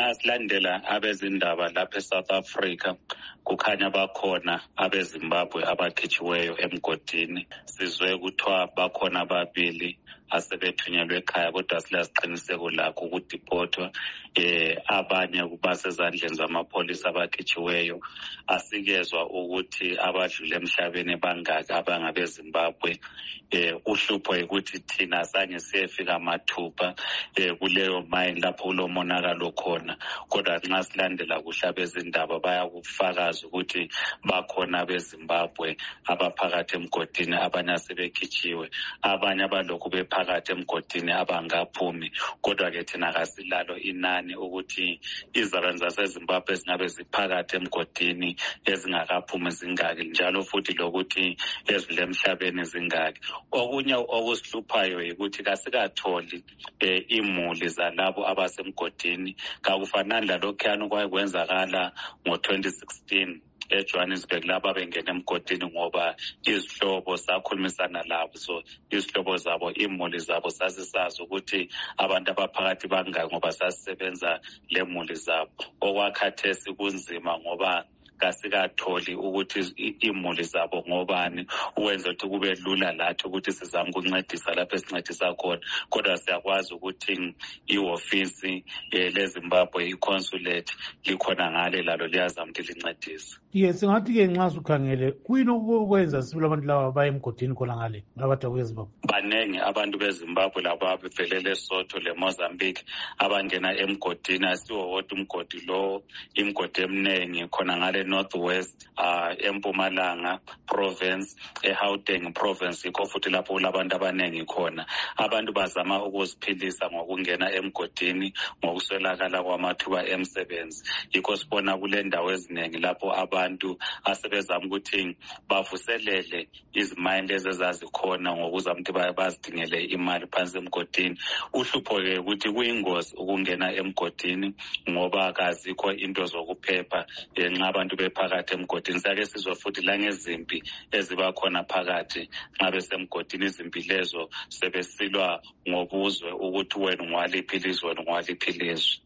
nxa silandela abezindaba lapha eSouth Africa kukhanya bakhona abeZimbabwe abakhitshiweyo emgodini. Sizwe kuthiwa bakhona ababili asebethunyelwe ekhaya, kodwa silasiqiniseko lakho ukudipothwa. Abanye basezandleni zamapholisa abakhitshiweyo. Asikezwa ukuthi abadlule emhlabeni bangaki abangabeZimbabwe. Uhlupho yikuthi thina zange siyefika mathupha kuleyo mine lapho kulomonakalo khona, kodwa nxa silandela kuhle abezindaba bayakufakaza ukuthi bakhona abeZimbabwe abaphakathi emgodini, abanye asebekhitshiwe, abanye abalokhu bephakathi emgodini abangaphumi. Kodwa-ke thina kasilalo inani ukuthi izalwane zaseZimbabwe ezingabe ziphakathi emgodini ezingakaphumi zingaki, njalo futhi lokuthi ezidlule emhlabeni zingaki. Okunye okusihluphayo yikuthi kasikatholi imuli zalabo abasemgodini. Kakufanani lalokhuyana okwakwenzakala ngo-2016 eJohannesburg lapha bengena emgodini ngoba izihlobo sakhulumisana labo, so izihlobo zabo, imuli zabo sasisazi ukuthi abantu abaphakathi bangaki ngoba sasisebenza le muli zabo. Okwakhathesi kunzima ngoba kasikatholi ukuthi imuli zabo ngobani, ukwenza ukuthi kube lula lathi ukuthi sizame ukuncedisa lapho esincedisa khona. Kodwa siyakwazi ukuthi ihofisi leZimbabwe, iconsulate likhona ngale lalo liyazama ukuthi lincedise. Singathi-ke nxa sukhangele kuyini okwenza sibili abantu laba baye emgodini khona ngale abadabuka eZimbabwe? Banengi abantu beZimbabwe laba bevele Lesotho leMozambique abangena emgodini. Asiwo wodwa umgodi lo, imigodi eminingi khona ngale Northwest, eMpumalanga Province, eGauteng Province, yikho futhi lapho kulabantu abanengi khona. Abantu bazama ukuziphilisa ngokungena emgodini ngokuswelakala kwamathuba emsebenzi. Yikho sibona kule ndawo eziningi lapho abantu asebezama ukuthi bavuselele izimayini lezi ezazikhona ngokuzama ukuthi bazidingele imali phansi emgodini. Uhlupho-ke ukuthi kuyingozi ukungena emgodini ngoba kazikho into zokuphepha nxa abantu bephakathi emgodini. Siyake sizwe futhi langezimpi eziba khona phakathi nxa besemgodini. Izimpi lezo sebesilwa ngobuzwe ukuthi wena ungwaliphi ilizwe, wena ungwaliphi ilizwe.